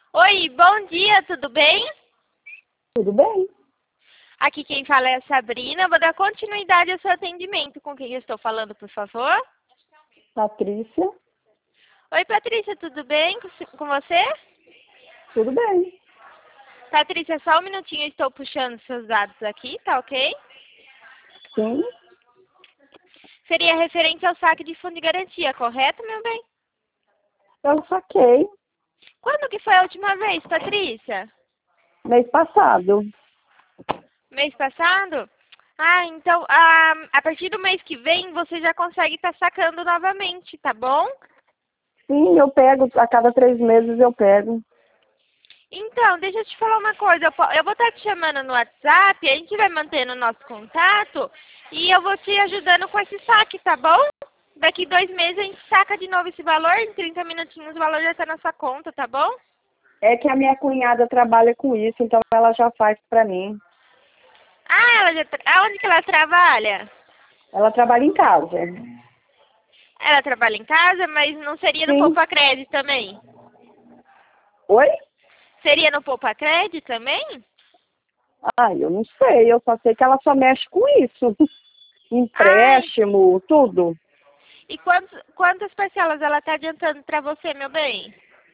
Oi, bom dia, tudo bem? Tudo bem? Aqui quem fala é a Sabrina. Vou dar continuidade ao seu atendimento. Com quem eu estou falando, por favor? Patrícia? Oi, Patrícia, tudo bem com você? Tudo bem. Patrícia, só um minutinho, eu estou puxando seus dados aqui, tá ok? Sim, Seria referente ao saque de fundo de garantia, correto, meu bem? eu saquei Quando que foi a última vez, Patrícia? mês passado. Mês passado? Então, a partir do mês que vem, você já consegue estar sacando novamente, tá bom? Sim, eu pego, a cada 3 meses eu pego. Então, deixa eu te falar uma coisa. Eu vou estar te chamando no WhatsApp, a gente vai mantendo o nosso contato e eu vou te ajudando com esse saque, tá bom? Daqui 2 meses a gente saca de novo esse valor, em 30 minutinhos o valor já está na sua conta, tá bom? É que a minha cunhada trabalha com isso, então ela já faz pra mim. Aonde que ela trabalha? Ela trabalha em casa. Ela trabalha em casa, mas não seria no Sim. Poupa Crédito também? Oi? Seria no Poupa Crédito também? Eu não sei, eu só sei que ela só mexe com isso. Ai, Empréstimo, tudo. e quantas parcelas ela está adiantando para você, meu bem?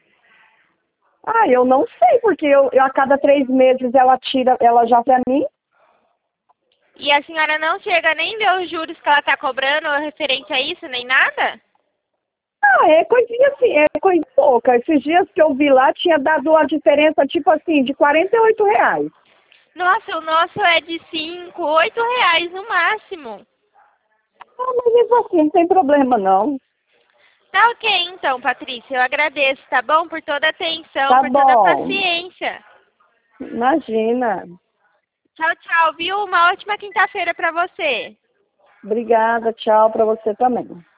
Eu não sei, porque eu a cada 3 meses ela tira, ela já pra mim. E a senhora não chega nem ver os juros que ela está cobrando referente a isso, nem nada? É coisinha assim, é coisa pouca. Esses dias que eu vi lá, tinha dado a diferença, tipo assim, de R$ 48. Nossa, o nosso é de 5, 8 reais no máximo. Mas mesmo assim, não tem problema, não. Tá ok então, Patrícia. Eu agradeço, tá bom? Por toda a atenção, Tá por toda a bom. paciência. Imagina. Tchau, tchau, viu? Uma ótima quinta-feira para você. Obrigada, tchau pra você também.